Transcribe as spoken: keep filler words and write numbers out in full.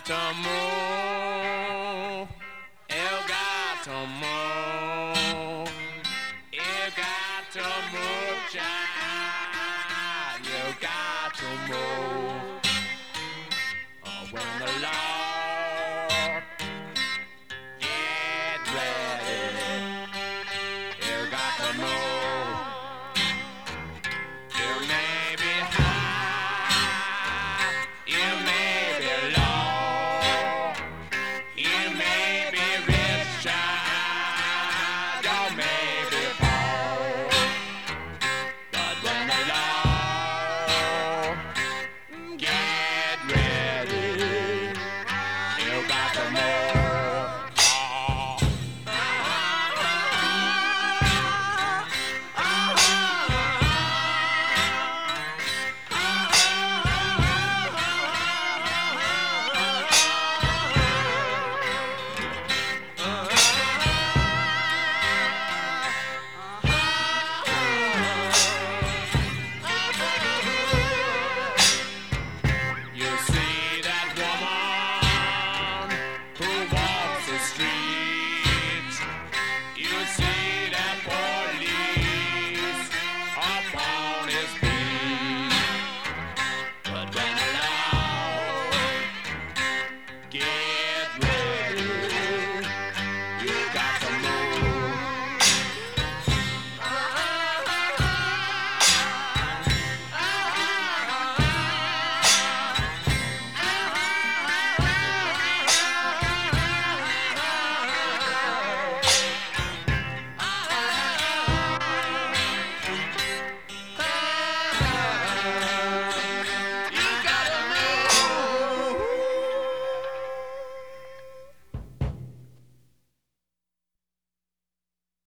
to move. You got to move. You got to move, child. You got to move. Oh, when the Lord get ready, you got to move. You may be high, you may be low, you may be rich, child, you may be poor. But when the Lord get ready, you got to move.